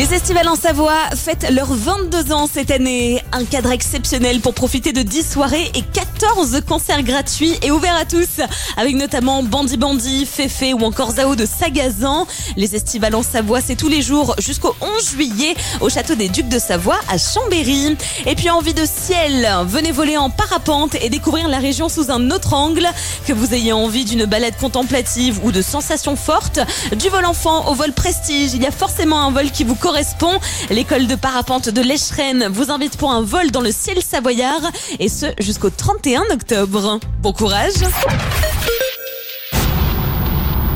Les Estivales en Savoie fêtent leurs 22 ans cette année. Un cadre exceptionnel pour profiter de 10 soirées et 14 concerts gratuits et ouverts à tous. Avec notamment Bandi Bandi, Féfé ou encore Zao de Sagazan. Les Estivales en Savoie, c'est tous les jours jusqu'au 11 juillet au château des Ducs de Savoie à Chambéry. Et puis envie de ciel, venez voler en parapente et découvrir la région sous un autre angle. Que vous ayez envie d'une balade contemplative ou de sensations fortes, du vol enfant au vol prestige, il y a forcément un vol qui vous correspond. L'école de parapente de l'Echerenne vous invite pour un vol dans le ciel savoyard et ce jusqu'au 31 octobre. Bon courage!